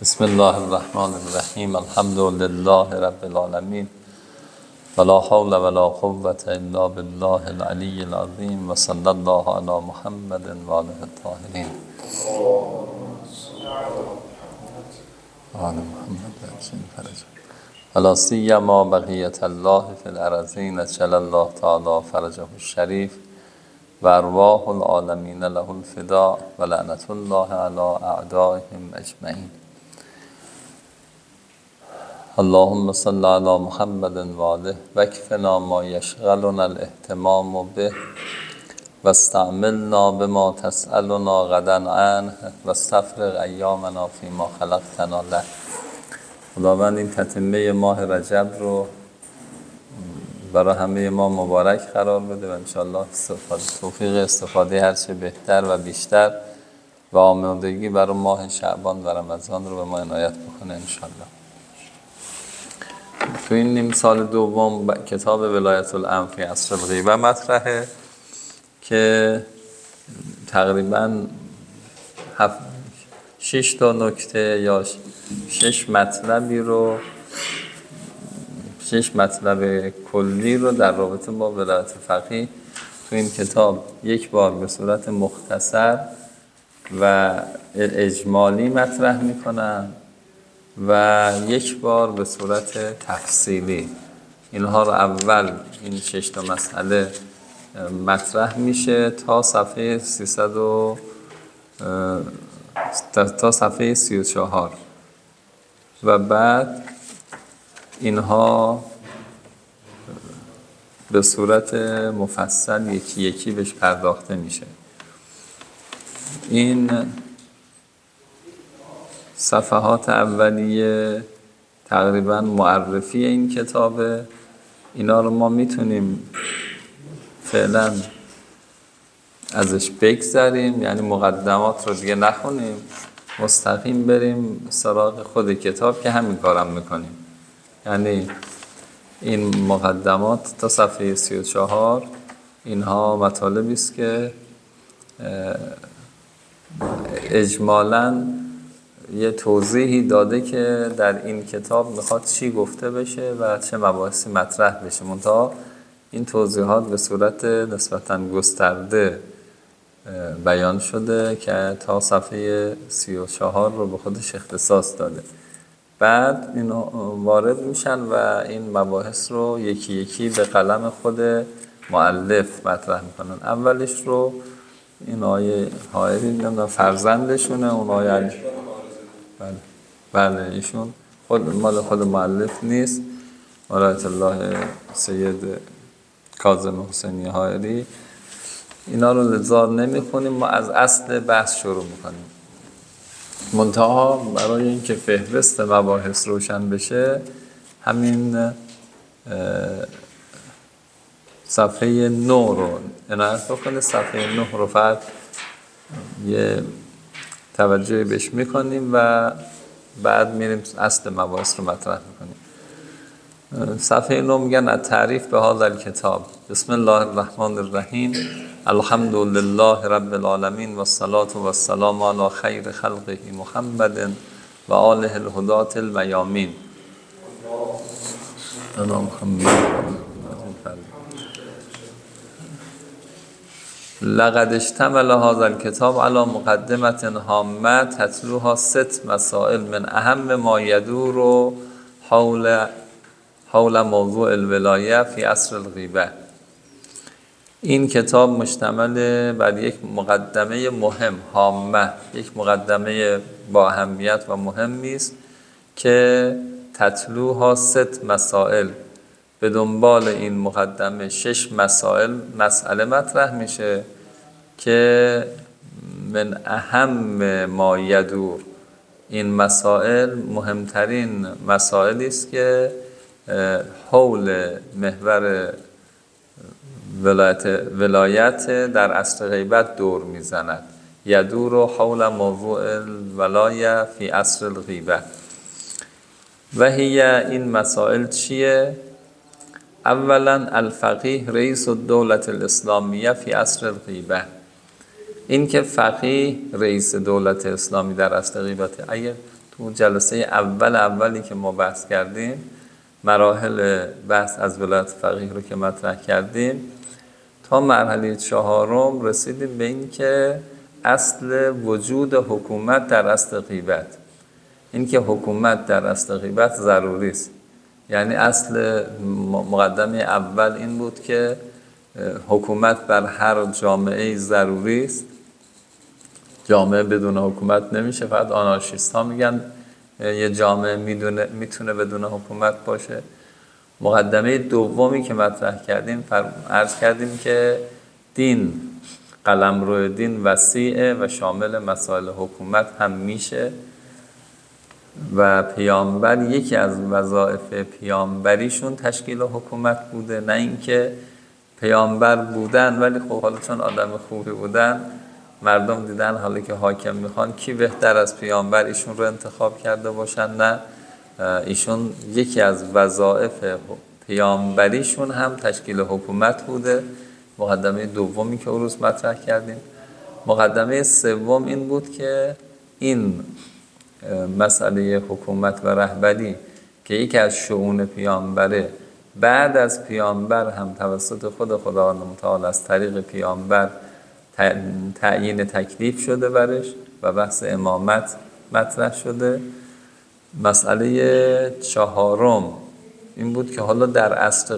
بسم الله الرحمن الرحیم. الحمد لله رب العالمین ولا حول ولا قوة الا بالله العلی العظیم و صلی الله علی محمد و آله الطاهرین. آل محمد ولا سیما بقیة الله فی الارضین اجل الله تعالی فرجه الشریف و ارواح العالمین له الفداء و لعنة الله علی اعدائهم اجمعین. اللهم صل على محمد و آله واکفنا ما یشغلنا الاهتمام به و استعملنا بما تسألنا غدا عنه و استفرغ ایامنا فيما خلقتنا له. خداوند این تتمه ماه رجب رو برای همه ما مبارک قرار بده و انشاءالله توفیق استفاده هرچه بهتر و بیشتر و آمادگی برای ماه شعبان و رمضان رو به ما عنایت بکنه انشاءالله. تو این نیم سال دوم کتاب ولایت الامر فی عصر الغیبه مطرحه که تقریباً 6 تا نکته یا 6 مطلب کلی رو در رابطه با ولایت فقیه تو این کتاب یک بار به صورت مختصر و اجمالی مطرح میکنن و یک بار به صورت تفصیلی. اینها رو اول این 6 تا مسئله مطرح میشه تا صفحه 34 و بعد اینها به صورت مفصل یکی یکی بهش پرداخته میشه. این صفحات اولیه تقریبا معرفی این کتابه. اینا رو ما میتونیم فعلا ازش بگذریم، یعنی مقدمات رو دیگه نخونیم، مستقیم بریم سراغ خود کتاب که همین کارم میکنیم. یعنی این مقدمات تا صفحه 34 اینها مطالبی است که اجمالاً یه توضیحی داده که در این کتاب میخواد چی گفته بشه و چه مباحثی مطرح بشه. منتها این توضیحات به صورت نسبتاً گسترده بیان شده که تا صفحه 34 رو به خودش اختصاص داده. بعد این وارد میشن و این مباحث رو یکی یکی به قلم خود مؤلف مطرح میکنن. اولش رو این آیه حائری فرزندشونه، اون آیه بله ایشون مال خود مؤلف نیست، ولایت الله سید کاظم حسینی حائری. اینا رو لذا نمیخونیم، ما از اصل بحث شروع میکنیم. منتها برای اینکه فهرست مباحث روشن بشه همین صفحه 9 رو عنایت بکنه. صفحه 9 رو فقط یه توجه بهش میکنیم و بعد میریم اصل مباحث رو مطرح میکنیم. صفحه 9 میگن التعریف به هذا الکتاب. بسم الله الرحمن الرحیم. الحمد لله رب العالمین و الصلاة و السلام علی خیر خلقه محمد و آله الهداة المیامین. لقد اشتمل هذا الكتاب على مقدمة هامة تتلوها 6 مسائل من اهم ما يدور حول موضوع الولایه فی عصر الغیبه. این کتاب مشتمل بر یک مقدمه مهم، هامه، یک مقدمه با اهمیت و مهمی است که تتلوها 6 مسائل، به دنبال این مقدمه 6 مسئله مطرح میشه که من اهم ما یدور، این مسائل مهمترین مسائلی است که حول محور ولایت در عصر غیبت دور میزند. یدور حول موضوع الولایه فی عصر الغیبه. و هی، این مسائل چیه؟ اولا الفقیه رئیس الدوله الاسلامیه فی عصر الغیبه. این که فقیه رئیس دولت اسلامی در عصر غیبت. اگه تو جلسه اولی که ما بحث کردیم، مراحل بحث از ولایت فقیه رو که مطرح کردیم، تا مرحله 4 رسیدیم به این که اصل وجود حکومت در اصل غیبت، این که حکومت در اصل غیبت ضروری است. یعنی اصل مقدمه اول این بود که حکومت بر هر جامعه ضروری است. جامعه بدون حکومت نمیشه. فقط آنارشیست ها میگن یه جامعه میتونه بدون حکومت باشه. مقدمه دومی که مطرح کردیم عرض کردیم که دین، قلمرو دین وسیعه و شامل مسائل حکومت هم میشه و پیامبر یکی از وظایف پیامبریشون تشکیل حکومت بوده، نه اینکه پیامبر بودن ولی خب حالا چون آدم خوبی بودن مردم دیدن حالا که حاکم میخوان کی بهتر از پیامبر ایشون رو انتخاب کرده باشن. نه، ایشون یکی از وظایف پیامبریشون هم تشکیل حکومت بوده. مقدمه دومی که روز مطرح کردیم. مقدمه سوم این بود که این مسئله حکومت و رهبری که یکی از شؤون پیامبره، بعد از پیامبر هم توسط خود خداوند متعال از طریق پیامبر تعیین تکلیف شده برش و بحث امامت مطرح شده. مسئله 4 این بود که حالا در اصل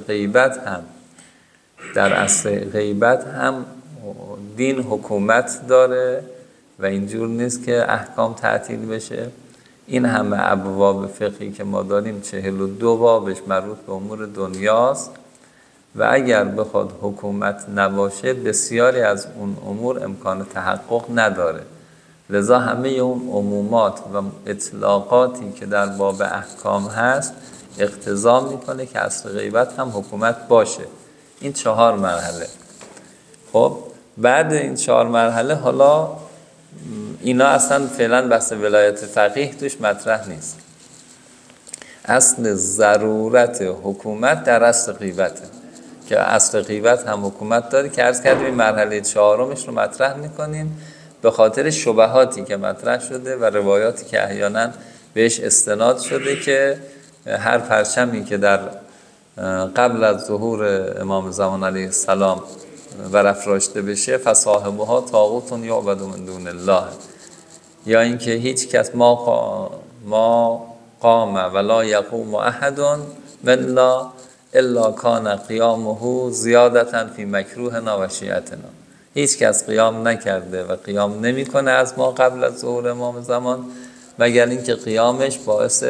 غیبت هم دین حکومت داره و اینجور نیست که احکام تعطیل بشه. این همه ابواب فقهی که ما داریم 42 بابش مربوط به امور دنیاست و اگر بخواد حکومت نباشه بسیاری از اون امور امکان تحقق نداره. لذا همه اون عمومات و اطلاقاتی که در باب احکام هست اقتضا میکنه که اصل غیبت هم حکومت باشه. این 4 مرحله. خب بعد این 4 مرحله حالا اینا اصلا فعلا بحث ولایت فقیه توش مطرح نیست. اصل ضرورت حکومت در اصل غیبته که اصل غیبت هم حکومت داره که عرض کردیم این مرحله 4مش رو مطرح میکنیم به خاطر شبهاتی که مطرح شده و روایاتی که احیانا بهش استناد شده که هر پرچمی که در قبل از ظهور امام زمان علیه السلام برافراشته بشه فصاحبها طاغوت یعبد من دون الله، یا اینکه هیچ کس ما قام ولا یقوم احد منا الا کان قیامه زیادتا فی مکروهنا و شیعتنا، هیچ کس قیام نکرده و قیام نمیکنه از ما قبل از ظهور امام زمان مگر اینکه قیامش باعث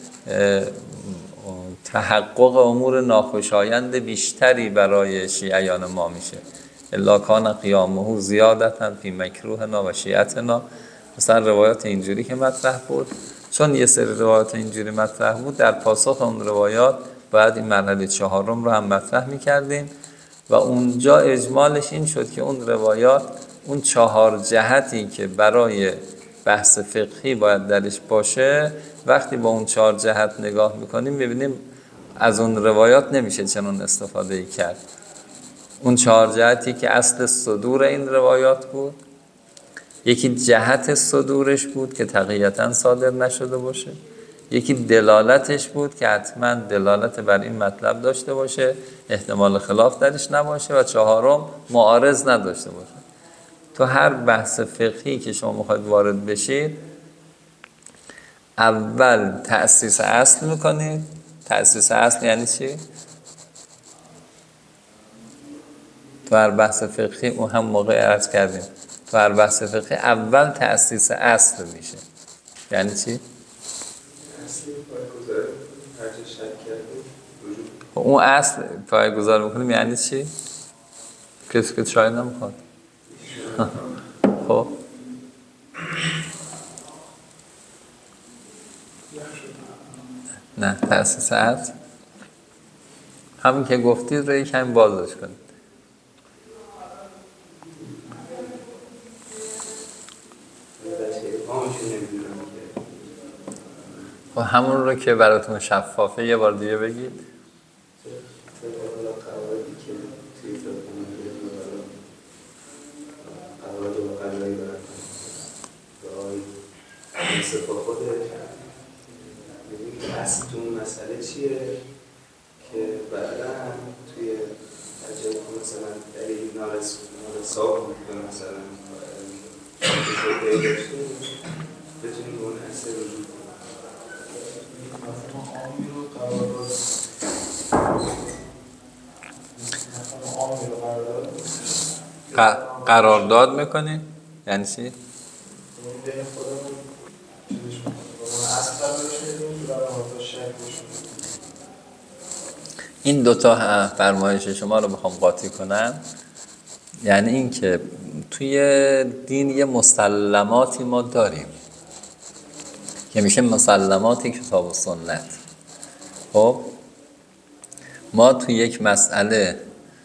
تحقق امور ناخوشایند بیشتری برای شیعیان ما میشه. الا کان قیامه زیادتا فی مکروهنا و شیعتنا. مثلا روایات اینجوری که مطرح بود، چون یه سری روایات اینجوری مطرح بود در پاسخ اون روایات باید این مرحله 4 رو هم مطرح میکردیم و اونجا اجمالش این شد که اون روایات اون 4 جهتی که برای بحث فقهی باید درش باشه وقتی با اون 4 جهت نگاه میکنیم میبینیم از اون روایات نمیشه چنون استفاده کرد. اون 4 جهتی که اصل صدور این روایات بود، یکی جهت صدورش بود که تقییتا صادر نشده باشه، یکی دلالتش بود که حتما دلالت بر این مطلب داشته باشه، احتمال خلاف درش نباشه، و 4 معارض نداشته باشه. تو هر بحث فقهی که شما میخواید وارد بشید اول تأسیس اصل میکنید. تأسیس اصل یعنی چی؟ تو هر بحث فقهی اون هم موقع عرض کردیم تو هر بحث فقهی اول تأسیس اصل میشه. یعنی چی؟ اون اصل پایه‌گذار میکنیم یعنی چی؟ کسی که چای نمیخواد. خب نه، تأسیس اصل همین که گفتید رو یکم بازش کنید. و همون رو که براتون شفافه یه بار دیگه بگید. اصل تو اون مسئله چیه که بعدا توی تجربه مثلا دلیل نارسا بود به مثلا تجربه داشتیم بتونیم اون اصل رجوع کنیم. مثلا آمی رو قرارداد قرارداد میکنی؟ یعنی چی؟ بین خودمون چیزش میکنیم اصل قرارش میدیم برای حاضر شک بشون. این دوتا فرمایش شما رو بخوام قاطی کنم، یعنی این که توی دین یه مسلماتی ما داریم که میشه مسلمات کتاب و سنت. خب ما توی یک مسئله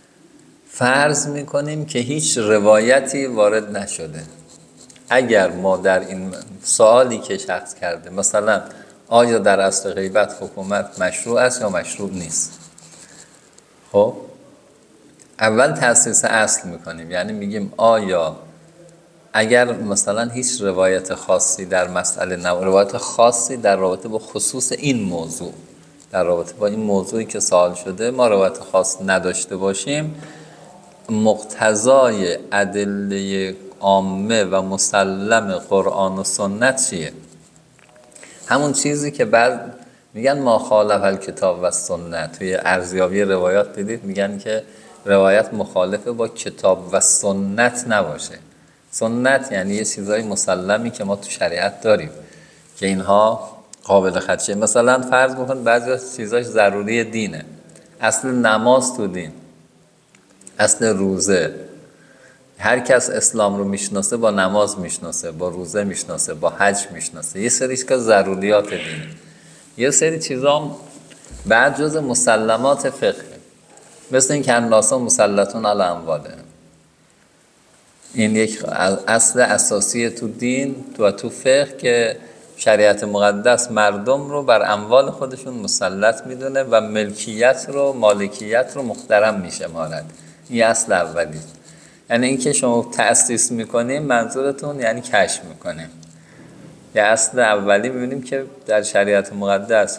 فرض میکنیم که هیچ روایتی وارد نشده. اگر ما در این سوالی که شخص کرده مثلا آیا در اصل غیبت حکومت مشروع است یا مشروع نیست، خب اول تأسیس اصل میکنیم، یعنی میگیم آیا اگر مثلا هیچ روایت خاصی در مسئله روایت خاصی در رابطه با خصوص این موضوع، در رابطه با این موضوعی که سوال شده ما روایت خاص نداشته باشیم، مقتضای ادله عامه و مسلم قرآن و سنت چیه؟ همون چیزی که بعد میگن ما خالف الکتاب و سنت. توی ارزیابی روایات دیدید میگن که روایت مخالف با کتاب و سنت نباشه. سنت یعنی یه چیزای مسلمی که ما تو شریعت داریم که اینها قابل خدشه. مثلا فرض بکن بعضی از چیزاش ضروری دینه، اصل نماز تو دین، اصل روزه، هر کس اسلام رو میشناسه با نماز میشناسه، با روزه میشناسه، با حج میشناسه. یه سریش که ضروریات دینه، یه سری چیزا بعد جز مسلمات فقه، مثل این که الناس مسلطون علی اموالهم. این یک اصل اساسی تو دین و تو فقه که شریعت مقدس مردم رو بر اموال خودشون مسلط میدونه و ملکیت رو، مالکیت رو محترم میشمارد. این اصل اولیه. یعنی این که شما تأسیس میکنیم منظورتون یعنی کشف میکنیم. یه اصل اولی میبینیم که در شریعت مقدس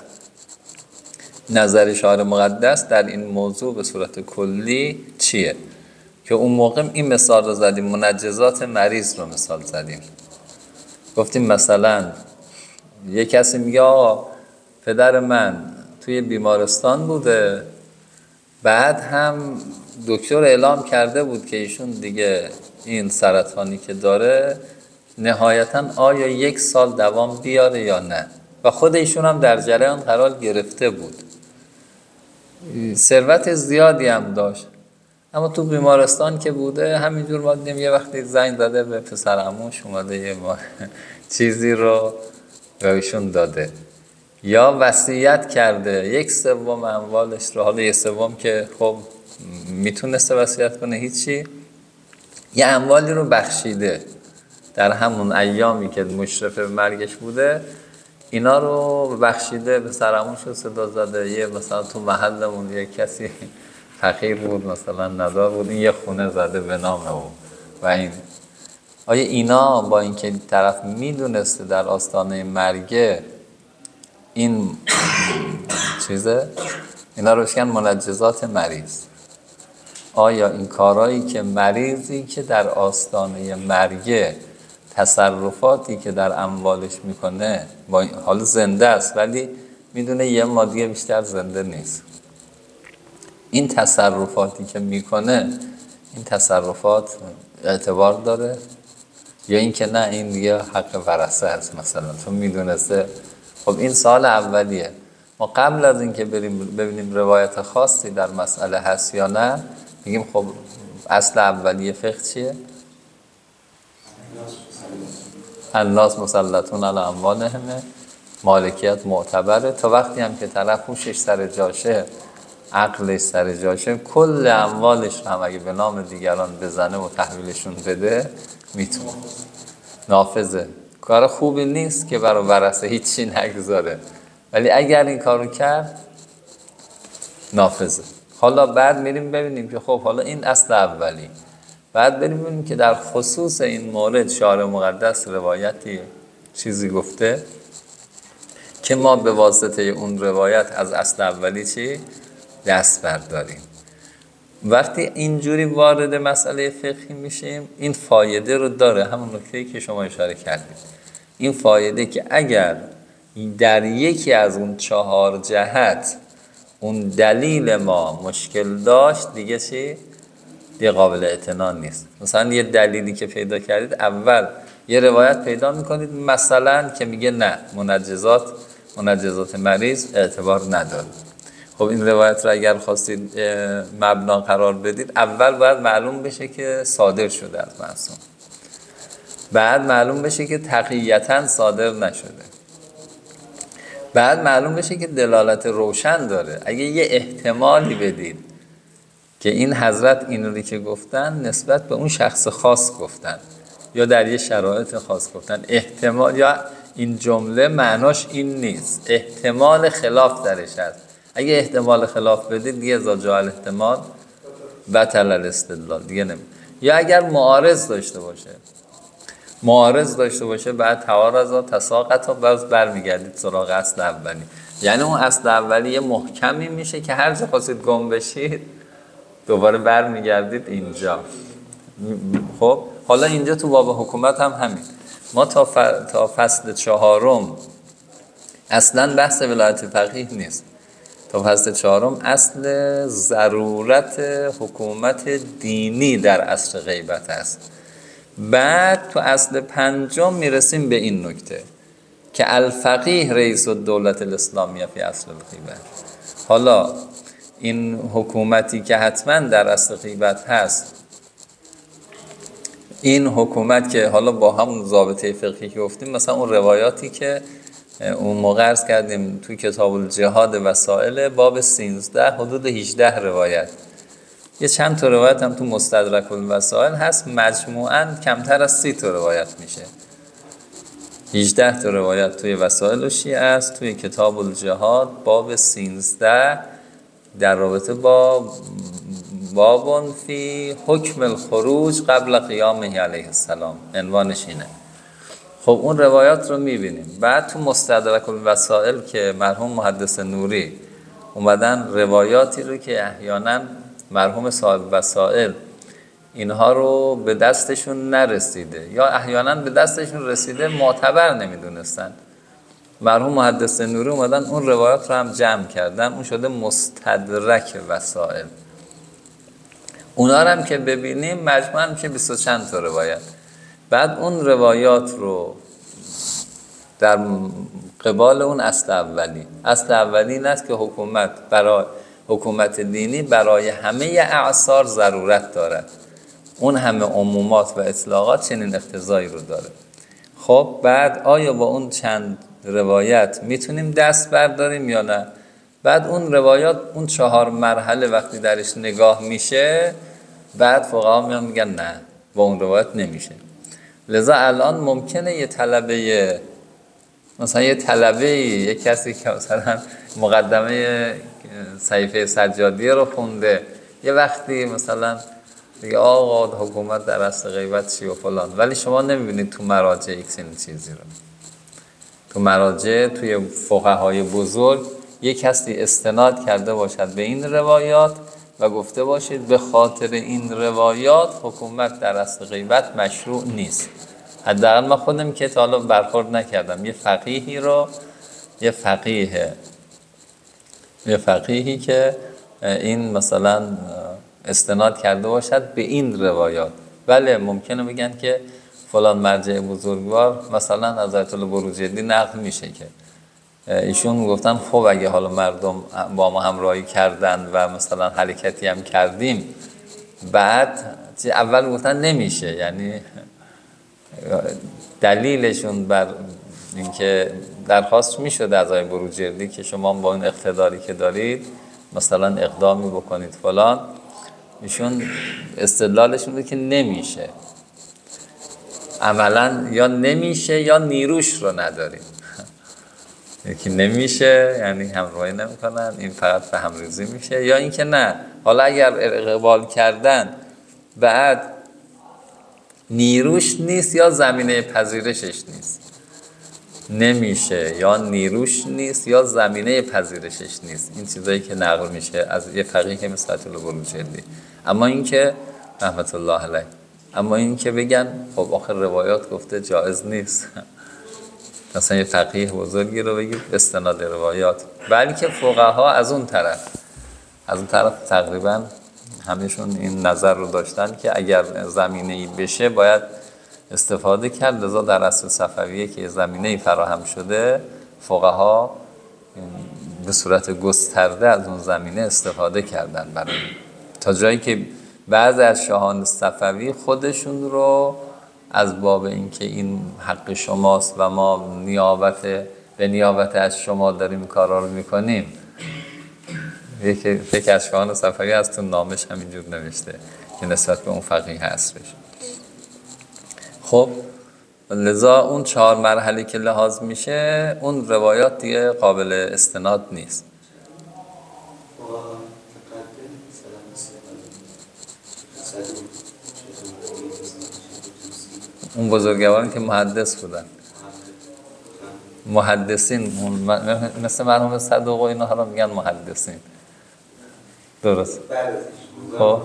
نظر شارع مقدس در این موضوع به صورت کلی چیه، که اون موقع این مثال رو زدیم، منجزات مریض رو مثال زدیم. گفتیم مثلا یه کسی میگه آقا پدر من توی بیمارستان بوده، بعد هم دکتر اعلام کرده بود که ایشون دیگه این سرطانی که داره نهایتاً آیا 1 سال دوام بیاره یا نه، و خود ایشون هم در جریان قرار گرفته بود، ثروت زیادی هم داشت، اما تو بیمارستان که بوده همینجور ما دیدیم یه وقتی زنگ داده به پسر عموش اومده یه چیزی رو به ایشون داده، یا وصیت کرده 1/3 اموالش رو، حالا 1/3 که خب میتونسته وصیت کنه هیچی، یه اموالی رو بخشیده در همون ایامی که مشرف مرگش بوده، اینا رو بخشیده، به سرمونش رو صدا زده. یه مثلا تو محلمون یه کسی فقیر بود مثلا ندار بود، این یه خونه زده به نام او و این. آیا اینا با اینکه طرف میدونسته در آستانه مرگه این چیزه، اینا رو بشکن منجزات مریض، آیا این کارهایی که مریضی که در آستانه مرگه تصرفاتی که در اموالش میکنه، با حال زنده است ولی میدونه یه مادیه بیشتر زنده نیست، این تصرفاتی که میکنه این تصرفات اعتبار داره، یا این که نه این دیگه حق ورثه است مثلا چون میدونسته. خب این سال اولیه. ما قبل از اینکه بریم ببینیم روایت خاصی در مسئله هست یا نه، میگیم خب اصل اولیه فقه چیه؟ الناس مسلطون علی اموالهم، مالکیت معتبره. تا وقتی هم که طرف هوشش سر جاشه، عقلش سر جاشه، کل اموالش رو هم اگه به نام دیگران بزنه و تحویلشون بده میتونه. نافذه. کار خوبی نیست که برای ورثه هیچی نگذاره، ولی اگر این کارو کرد نافذه. حالا بعد میریم ببینیم که خب حالا این اصل اولی، بعد بریم ببینیم که در خصوص این مورد شارع مقدس روایتی چیزی گفته که ما به واسطه اون روایت از اصل اولی چی؟ دست برداریم. وقتی اینجوری وارد مسئله فقهی میشیم این فایده رو داره، همون نکته‌ای که شما اشاره کردید، این فایده که اگر در یکی از اون 4 جهت اون دلیل ما مشکل داشت دیگه چی؟ دیگه قابل اعتنا نیست. مثلا یه دلیلی که پیدا کردید، اول یه روایت پیدا میکنید مثلا که میگه نه منجزات مریض اعتبار نداره. خب این روایت رو اگر خواستید مبنا قرار بدید، اول باید معلوم بشه که صادر شده از معصوم، بعد معلوم بشه که تقییتا صادر نشده، بعد معلوم بشه که دلالت روشن داره. اگه یه احتمالی بدید که این حضرت اینوری که گفتن نسبت به اون شخص خاص گفتن یا در یه شرایط خاص گفتن، احتمال یا این جمله معناش این نیست، احتمال خلاف درش هست. اگه احتمال خلاف بدید دیگه اذا جاء الاحتمال بطل الاستدلال دیگه نمی. یا اگر معارض داشته باشه بعد تعارض تساقط و باز برمیگردید سراغ اصل اولی. یعنی اون اصل اولی یه محکمی میشه که هر جا خواستید گم بشید دوباره برمیگردید اینجا. خب حالا اینجا تو باب حکومت هم همین. ما تا فصل 4 اصلا بحث ولایت فقیه نیست. تا فصل 4 اصل ضرورت حکومت دینی در عصر غیبت است. بعد تو اصل 5 میرسیم به این نکته که الفقیه رئیس الدولت الاسلامیه فی عصر الغیبت. حالا این حکومتی که حتما در عصر غیبت هست، این حکومت که حالا با همون ضابطه فقهی که گفتیم، مثلا اون روایاتی که اون موقع عرض کردیم توی کتاب الجهاد وسائل باب 13 حدود 18 روایت، یه چند تا روایت هم تو مستدرک الوسائل هست، مجموعاً کمتر از 30 تا روایت میشه. 18 تا روایت توی وسائل شیعه است، توی کتاب الجهاد باب 13 در رابطه با بابون فی حکم الخروج قبل قیامه علیه السلام، عنوانش اینه. خب اون روایات رو میبینیم. بعد تو مستدرک الوسائل که مرحوم محدث نوری اومدن روایاتی رو که احیانا مرحوم صاحب وسائل اینها رو به دستشون نرسیده یا احیانا به دستشون رسیده معتبر نمیدونستن، مرحوم محدث نوری اومدن اون روایات رو هم جمع کردن، اون شده مستدرک وسائل. اونا رو هم که ببینیم مجموعاً میشه 20 و چند تا روایت. بعد اون روایات رو در قبال اون اصل اولی این است که حکومت دینی برای همه اعصار ضرورت دارد. اون همه عمومات و اطلاقات چنین اقتضایی رو داره. خب بعد آیا با اون چند روایت میتونیم دست برداریم یا نه؟ بعد اون روایات اون 4 مرحله وقتی درش نگاه میشه، بعد فقها میان میگن نه با اون روایت نمیشه. لذا الان ممکنه یه طلبه یه کسی که مثلا مقدمه صحیفه سجادیه رو خونده، یه وقتی مثلا دیگه آقا حکومت در اصل غیبت چی و فلان، ولی شما نمیبینید تو مراجع یک سین چیزی رو. تو مراجع توی فقهای بزرگ یک کسی استناد کرده باشد به این روایات و گفته باشید به خاطر این روایات حکومت در اصل غیبت مشروع نیست. حداقل من خودم که تا حالا برخورد نکردم یه فقیهی که این مثلا استناد کرده باشد به این روایات. بله ممکنه بگن که فلان مرجع بزرگوار مثلا از آیت الله بروجردی نقل میشه که ایشون گفتن خب اگه حالا مردم با ما همراهی کردن و مثلا حرکتی هم کردیم، بعد اول گفتن نمیشه، یعنی دلیلشون بر اینکه درخواست میشد از آقای بروجردی که شما با این اقتداری که دارید مثلا اقدامی بکنید فلان، ایشون استدلالشون بود که نمیشه، عملا یا نمیشه یا نیروش رو نداریم. یکی نمیشه یعنی همراهی نمیکنن، این فقط به همریزی میشه، یا اینکه نه حالا اگر اقبال کردن بعد نیروش نیست یا زمینه پذیرشش نیست. نمیشه یا نیروش نیست یا زمینه پذیرشش نیست. این چیزایی که نقل میشه از یه فقیه مثل آیت الله بروجردی. اما این که رحمت الله علیه، اما این که بگن خب آخر روایات گفته جایز نیست مثلا یه فقیه بزرگی رو بگید استناد روایات، بلکه فقها از اون طرف تقریبا همشون این نظر رو داشتن که اگر زمینه‌ای بشه باید استفاده کرد. لذا در اصل صفویه که زمینه‌ای فراهم شده، فقها به صورت گسترده از اون زمینه استفاده کردن برای تا جایی که بعضی از شاهان صفوی خودشون رو از باب اینکه این حق شماست و ما به نیابت از شما داریم کارا رو میکنیم، یکی از شاهان صفوی از تو نامش همینجور نوشته که نسبت به اون فقیه هستش. خب لذا اون 4 مرحله که لحاظ میشه اون روایات دیگه قابل استناد نیست. اون بزرگوارانی که محدث بودن، محدثین مثل مرحوم صدوق و اینا رو میگن محدثین. درست. خب اینا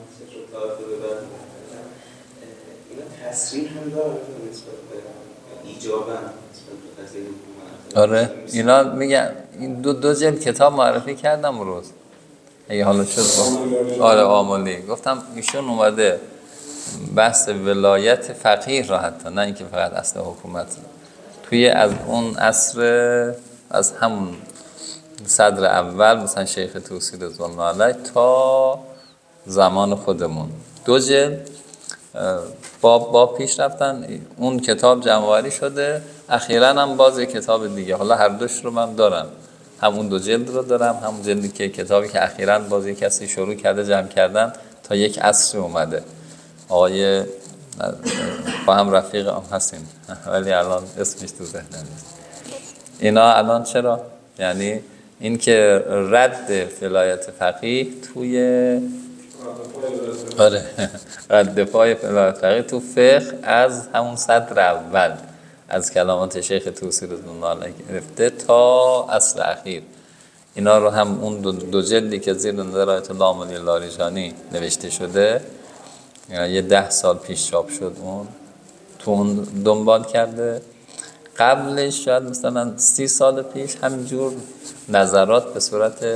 تصریح هم داره نسبت به ایجاباً نسبت به قضیه حکومت. آره اینا میگن این دو جلد کتاب معرفی کردم روز اگه حالا شد آره آمالی گفتم ایشون اومده بحث ولایت فقیه را حتی نه اینکه فقط اصل حکومت توی از اون عصر از همون صدر اول مثلا شیخ طوسی رضوان الله علیه تا زمان خودمون 2 جلد با پیش رفتن اون کتاب جمع‌آوری شده. اخیراً هم باز یک کتاب دیگه، حالا هر دوش رو من دارم، همون 2 جلد رو دارم، همون جلدی که کتابی که اخیراً باز یک کسی شروع کرده جمع کردن تا یک عصر اومده. آقای با هم رفیق هم هستیم ولی الان اسمش تو ذهنم نیست. اینا الان چرا؟ یعنی این که رد ولایت فقیه توی آره رد پای ولایت فقیه تو فقه از همون صدر اول از کلمات شیخ طوسی رضوان الله علیه گرفته تا اصل اخیر. اینا رو هم اون 2 جلدی که زیر نظر آیت الله آملی لاریجانی نوشته شده یه 10 سال پیش چاپ شد، اون تو اون دنبال کرده. قبلش شاید مثلا 30 سال پیش همینجور نظرات به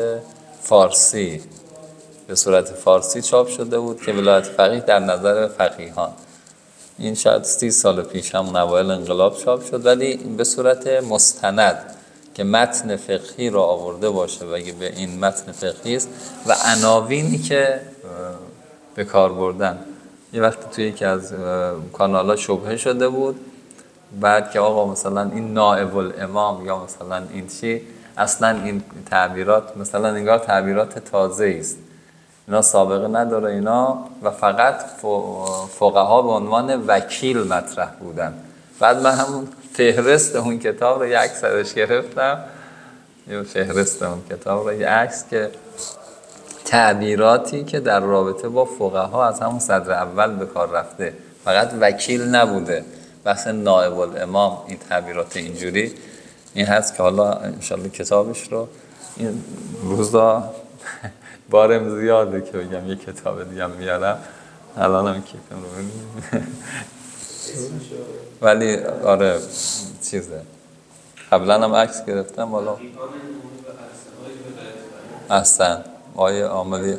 صورت فارسی چاپ شده بود که ولایت فقیه در نظر فقیهان. این شاید 30 سال پیش همون اوایل انقلاب چاپ شد، ولی به صورت مستند که متن فقهی رو آورده باشه و اگه به این متن فقهی است و عناوینی که به کار بردن. یه وقتی توی یکی از کانال‌ها شبهه شده بود بعد که آقا مثلا این نائب الامام یا مثلا این چی، اصلا این تعبیرات مثلا انگار تعبیرات تازه است، اینا سابقه نداره اینا و فقط فقها به عنوان وکیل مطرح بودن. بعد من همون فهرست اون کتاب رو یه عکس ازش گرفتم، یه فهرست اون کتاب رو یه عکس که تعبیراتی که در رابطه با فقها از همون صدر اول به کار رفته، فقط وکیل نبوده. بحث نائب الامام این تعبیرات اینجوری این هست که حالا انشالله کتابش رو این روزا بارم زیاده که بگم یه کتاب دیگه هم میارم، الان هم کیفم رو بگیم ولی آره چیزه قبلا هم عکس گرفتم. حالا احسن آیه عاملی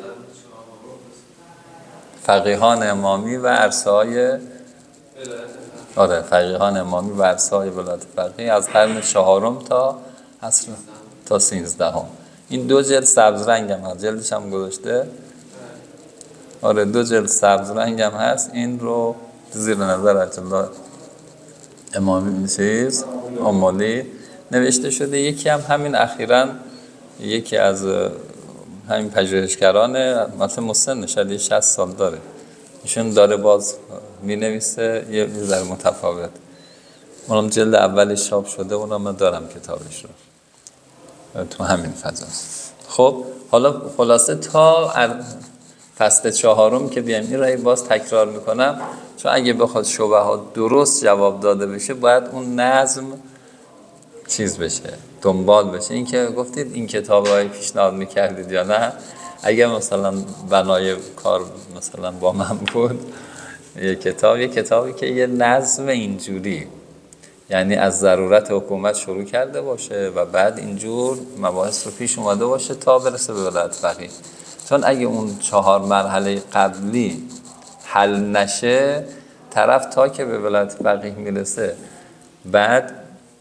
فقیهان امامی و عرصه‌های آره فقیهان امامی و عرصه‌های ولایت فقیه از قرن 4 تا عصر تا 13. این 2 جلد سبز رنگ هم هست، جلدش هم گذاشته. آره 2 جلد سبز رنگ هم هست. این رو زیر نظر آیت الله امامی چیز آمالی نوشته شده. یکی هم همین اخیراً یکی از همین پژوهشگران مثلا مسن شاید 60 سال داره، ایشون داره باز می‌نویسه یه ذره متفاوت. اونم جلد اولش چاپ شده، اونم من دارم کتابش رو تو همین فضاست. خب حالا خلاصه تا فصل 4 که بیایم این رو باز تکرار میکنم چون اگه بخواد شبهات درست جواب داده بشه باید اون نظم چیز بشه، دنبال بشه. این که گفتید این کتاب‌های پیشنهاد میکردید یا نه، اگه مثلا بنای کار مثلا با من بود، یه کتابی که یه نظم اینجوری، یعنی از ضرورت حکومت شروع کرده باشه و بعد اینجور مباحث رو پیش اومده باشه تا برسه به ولایت فقیه. چون اگه اون 4 مرحله قبلی حل نشه، طرف تا که به ولایت فقیه میرسه بعد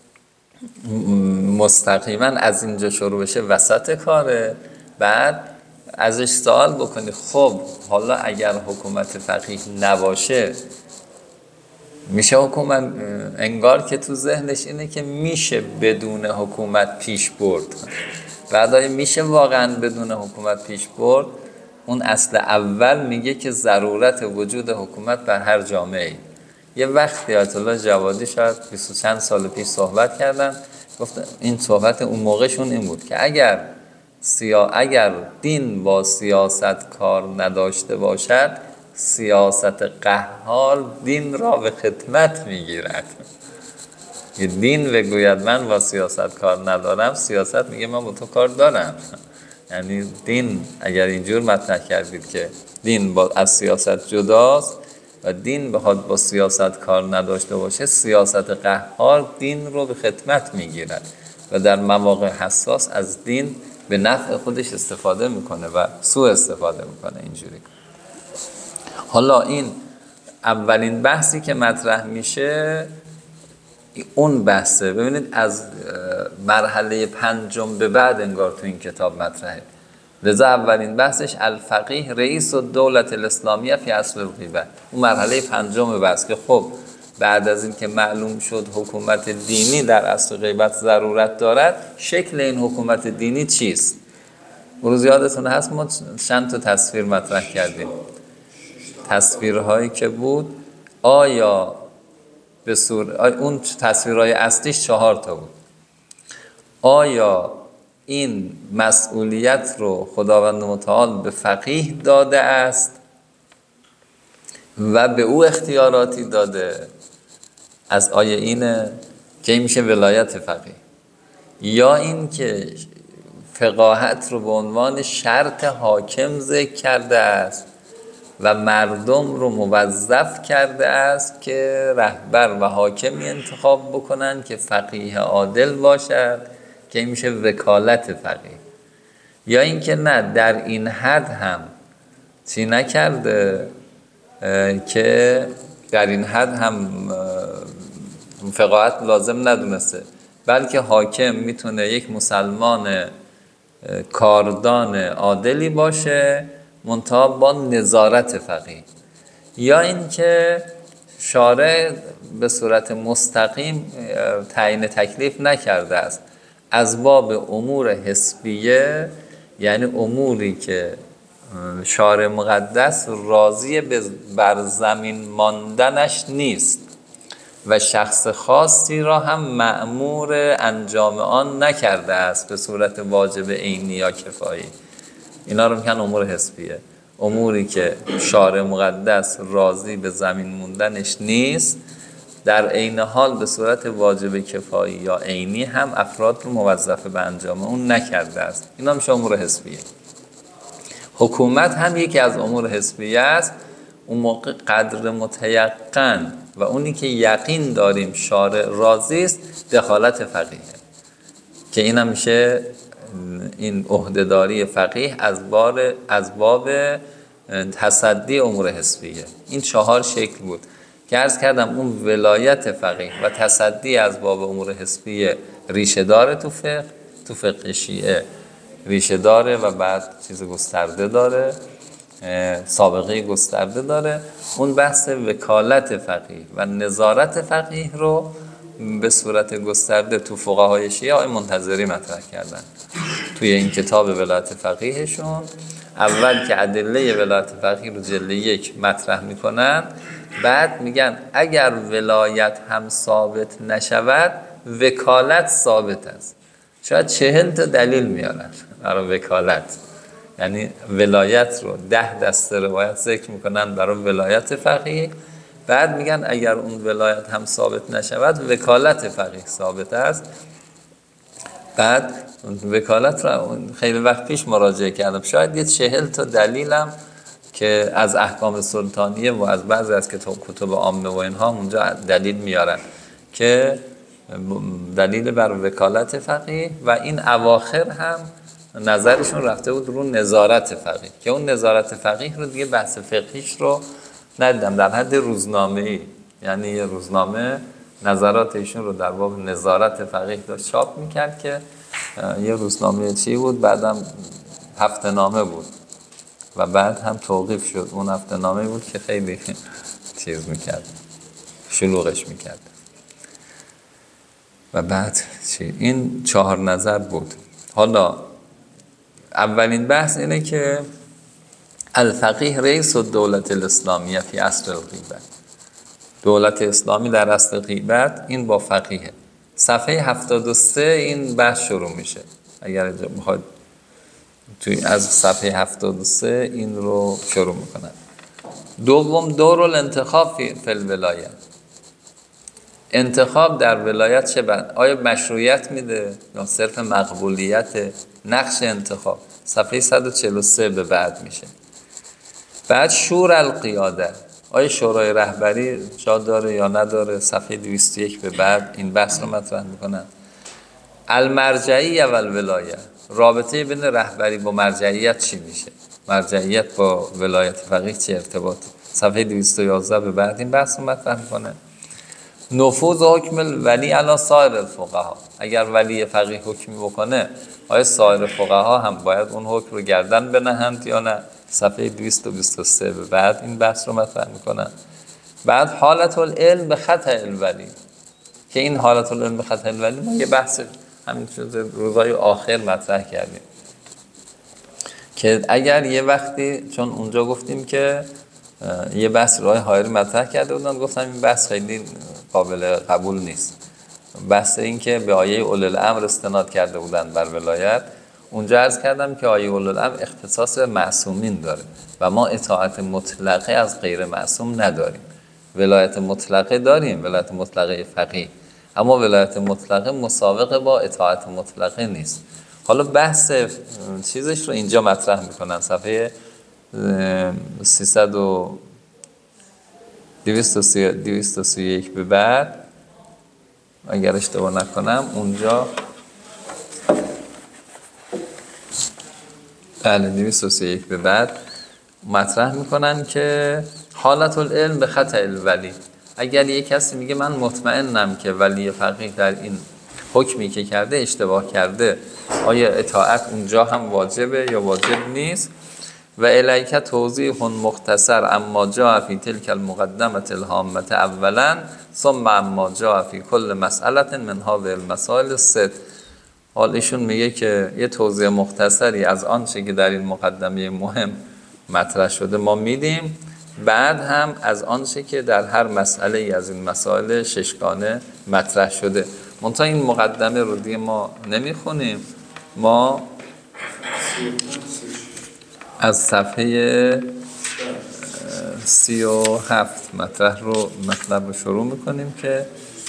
مستقیما از اینجا شروع بشه وسط کاره، بعد ازش سوال بکنی خب حالا اگر حکومت فقیه نباشه میشه حکومت، انگار که تو ذهنش اینه که میشه بدون حکومت پیش برد. بعد میشه واقعا بدون حکومت پیش برد، اون اصل اول میگه که ضرورت وجود حکومت بر هر جامعه. یه وقتی آیت الله جوادی شاید 20 چند سال پیش صحبت کردن، گفتن این صحبت اون موقعشون این بود که اگر دین با سیاست کار نداشته باشد، سیاست قهار دین را به خدمت میگیرد. یه دین بگوید من با سیاست کار ندارم، سیاست میگه من با تو کار دارم. یعنی دین اگر اینجور مطرح کردید که دین از سیاست جداست و دین بخواد با سیاست کار نداشته باشه، سیاست قهار دین رو به خدمت میگیرد و در مواقع حساس از دین به نفع خودش استفاده میکنه و سوء استفاده میکنه اینجوری. حالا این اولین بحثی که مطرح میشه اون بحثه. ببینید از مرحله 5 به بعد انگار تو این کتاب مطرحه. لذا اولین بحثش الفقیه رئیس الدوله الاسلامیه فی اصل الغیبه. اون مرحله 5 بحث که خب بعد از این که معلوم شد حکومت دینی در اصل غیبت ضرورت دارد، شکل این حکومت دینی چیست؟ روز یادتون هست ما چند تا تصویر مطرح کردیم. تصویرهایی که بود آیا به اون تصویرهای اصلیش 4 تا بود. آیا این مسئولیت رو خداوند متعال به فقیه داده است و به او اختیاراتی داده؟ از آیه اینه که این میشه ولایت فقیه. یا این که فقاهت رو به عنوان شرط حاکم ذکر کرده است و مردم رو موظف کرده است که رهبر و حاکمی انتخاب بکنن که فقیه عادل باشد، که این میشه وکالت فقیه. یا اینکه نه، در این حد هم چی نکرده که در این حد هم فقاهت لازم ندونسته، بلکه حاکم میتونه یک مسلمان کاردان عادلی باشه منتها با نظارت فقیه. یا اینکه شارع به صورت مستقیم تعیین تکلیف نکرده است، از باب امور حسبیه، یعنی اموری که شارع مقدس راضی بر زمین ماندنش نیست و شخص خاصی را هم مأمور انجام آن نکرده است به صورت واجب عینی یا کفایی. اینا رو میگن امور حسبیه. اموری که شارع مقدس راضی به زمین موندنش نیست، در عین حال به صورت واجب کفایی یا عینی هم افراد رو موظف به انجام اون نکرده است. اینا میشه امور حسبیه. حکومت هم یکی از امور حسبیه است. اون موقع قدر متیقن و اونی که یقین داریم شارع راضی است دخالت فقیه، که این هم میشه این عهدهداری فقیه از باب تصدی امور حسبیه. این 4 شکل بود که عرض کردم. اون ولایت فقیه و تصدی از باب امور حسبیه ریشه داره تو فقه شیعه ریشه داره و بعد چیز گسترده داره، سابقه گسترده داره. اون بحث وکالت فقیه و نظارت فقیه رو به صورت گسترده تو فقهای شیعه آقای منتظری مطرح کردن توی این کتاب ولایت فقیهشون. اول که ادله ولایت فقیه رو جلد 1 مطرح میکنن، بعد میگن اگر ولایت هم ثابت نشود وکالت ثابت است. شاید 40 تا دلیل میارن برای وکالت، یعنی ولایت رو 10 دسته روایت ذکر میکنن برای ولایت فقیه. بعد میگن اگر اون ولایت هم ثابت نشود وکالت فقیه ثابت است. بعد وکالت رو خیلی وقت پیش مراجعه کردم، شاید یه 40 تا دلیلم که از احکام سلطانیه و از بعضی از کتب عامه و اینها اونجا دلیل میارن که دلیل بر وکالت فقیه، و این اواخر هم نظرشون رفته بود رو نظارت فقیه که اون نظارت فقیه رو دیگه بحث فقهیش رو ندیدم، در حد روزنامه‌ای، یعنی یه روزنامه نظرات ایشون رو در باب نظارت فقیه داشت چاپ میکرد که یه روزنامه چی بود، بعدم هفته نامه بود و بعد هم توقیف شد. اون هفته نامه بود که خیلی چیز میکرد، شلوغش میکرد. و بعد چی؟ این 4 نظر بود. حالا اولین بحث اینه که الفقیه رئیس الدولت الاسلامیه فی عصر الغیبه، دولت اسلامی در عصر غیبت این با فقیه. صفحه 73 این بحث شروع میشه، اگر میخواید توی از صفحه 73 این رو شروع میکنن. دوم دور الانتخاب فی الولایت، انتخاب در ولایت چه بند؟ آیا مشروعیت میده یا صرف مقبولیت؟ نقش انتخاب صفحه 143 به بعد میشه. بعد شور القیاده، آیا شورای رهبری جا داره یا نداره؟ صفحه 201 به بعد این بحث رو مطرح میکنن. المرجعیه و الولایه، رابطه بین رهبری با مرجعیت چی میشه؟ مرجعیت با ولایت فقیه چه ارتباطی؟ صفحه 211 به بعد این بحث رو مطرح میکنه. نفوذ حکم الولی علی سایر الفقها، اگر ولی فقیه حکمی بکنه آیا سایر فقها هم باید اون حکم رو گردن بنهند یا نه؟ صفحه 223 به بعد این بحث رو مطرح میکنن. بعد حالت العلم به خطأ الولی، که این حالت العلم به خطأ الولی ما یه بحث همین روزهای آخر مطرح کردیم که اگر یه وقتی، چون اونجا گفتیم که یه بحث راه حایری مطرح کرده بودن، گفتم این بحث خیلی قابل قبول نیست. بحث این که به آیه اولی الامر استناد کرده بودن بر ولایت، اونجا عرض کردم که آیه اولی الامر اختصاص معصومین داره و ما اطاعت مطلقه از غیر معصوم نداریم. ولایت مطلقه داریم، ولایت مطلقه فقیه، اما ولایت مطلقه مسابقه با اطاعت مطلقه نیست. حالا بحث چیزش رو اینجا مطرح میکنن، صفحه 231 به بعد اگر اشتباه نکنم اونجا، بله 231 به بعد مطرح میکنن که حالت العلم به خطأ الولی، اگر یک کسی میگه من مطمئنم که ولی فقیه در این حکمی که کرده اشتباه کرده، آیا اطاعت اونجا هم واجبه یا واجب نیست؟ و الیک توضیح مختصر اما جاء فی تلک المقدمه الهامه اولا ثم اما جاء فی کل مسئله من هذه المسائل الست. حال ایشون میگه که یه توضیح مختصری از آنچه که در این مقدمه مهم مطرح شده ما میدیم، بعد هم از آنچه که در هر مسئله ای از این مسائل ششگانه مطرح شده. منتها این مقدمه رو دیگه ما نمیخونیم، ما از صفحه 37 مطلب رو شروع میکنیم که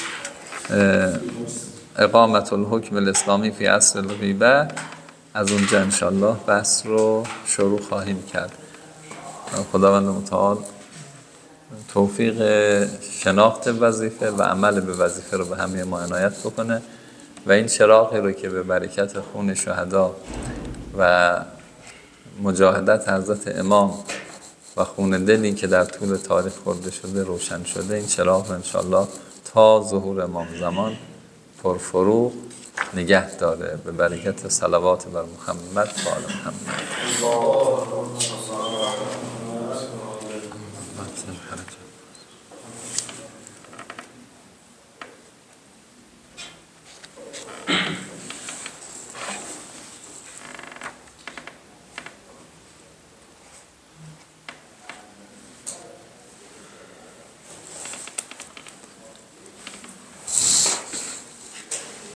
اقامت الحکم الاسلامی فی عصر الغیبه، از اونجا انشالله بحث رو شروع خواهیم کرد. خداوند متعال توفیق شناخت وظیفه و عمل به وظیفه رو به همه ما عنایت بکنه و این چراغی رو که به برکت خون شهدا و مجاهدت حضرت امام و خون دلی که در طول تاریخ خورده شده روشن شده، این چراغ رو انشالله تا ظهور امام زمان پرفروغ نگه داره به برکت صلوات بر محمد و آل محمد.